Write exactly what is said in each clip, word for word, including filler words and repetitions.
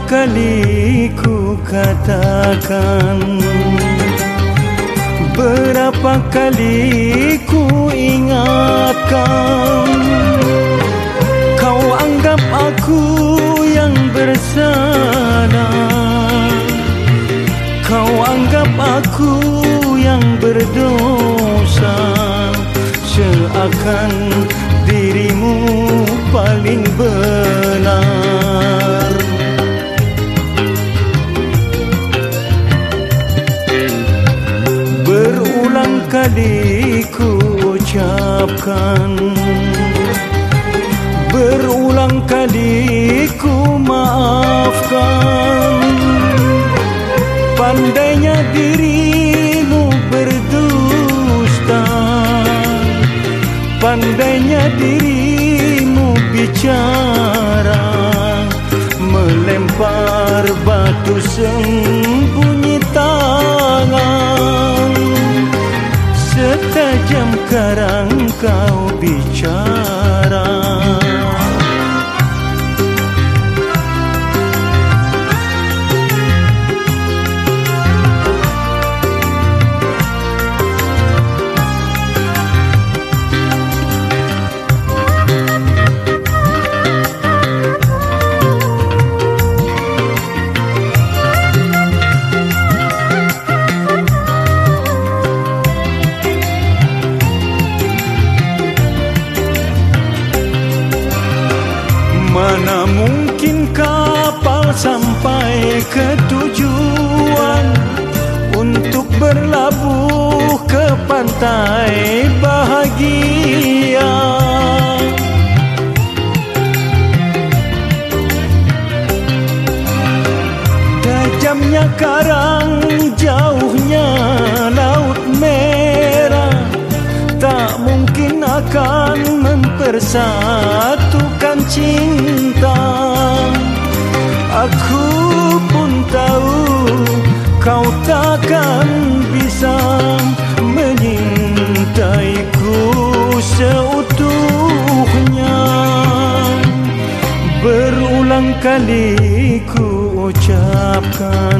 kali ku katakan, berapa kali ku ingatkan, kau anggap aku yang bersalah, kau anggap aku yang berdosa, seakan dirimu paling benar. Berulang kali ku ucapkan, berulang kali ku maafkan, pandainya dirimu berdusta, pandainya dirimu bicara, melempar batu sembunyi tangan, setajam karang kau bicara. Mana mungkin kapal sampai ke tujuan untuk berlabuh ke pantai bahagia. Tajamnya karang, jauhnya laut merah, tak mungkin akan mempersatukan cinta. Aku pun tahu kau takkan bisa menyintaiku seutuhnya. Berulang kali ku ucapkan,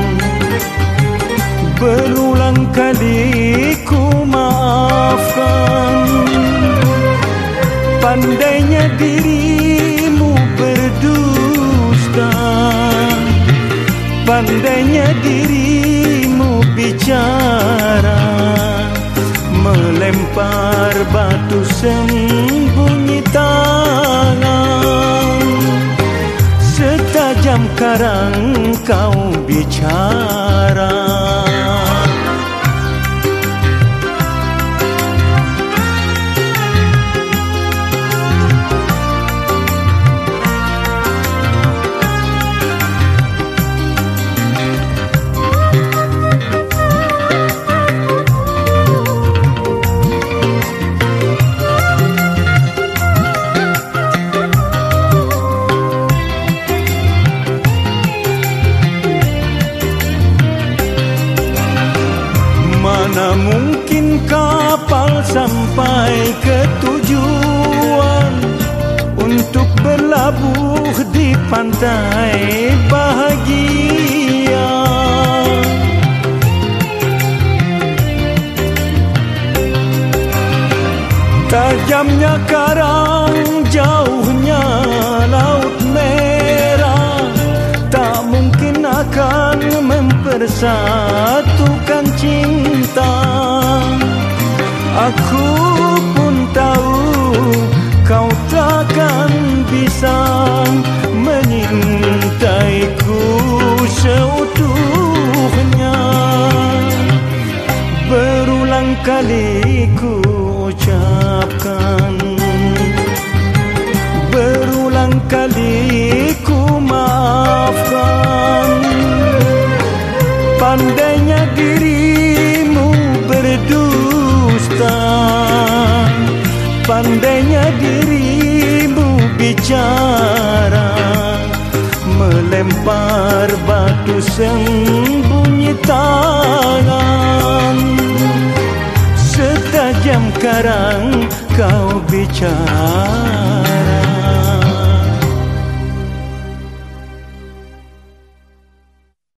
berulang kali ku maafkan, pandainya dirimu berdusta, pandainya dirimu bicara, melempar batu sembunyi tangan, setajam karang kau bicara. Mana mungkin kapal sampai ke tujuan untuk berlabuh di pantai bahagia. Tajamnya karang, jauhnya laut merah, tak mungkin akan mempersatukan cinta. Aku pun tahu kau takkan bisa menyintaiku seutuhnya. Berulang kali ku ucapkan, berulang kali ku maafkan, pandainya dirimu berdusta, pandainya dirimu bicara, melempar batu sembunyi tangan, setajam karang kau bicara.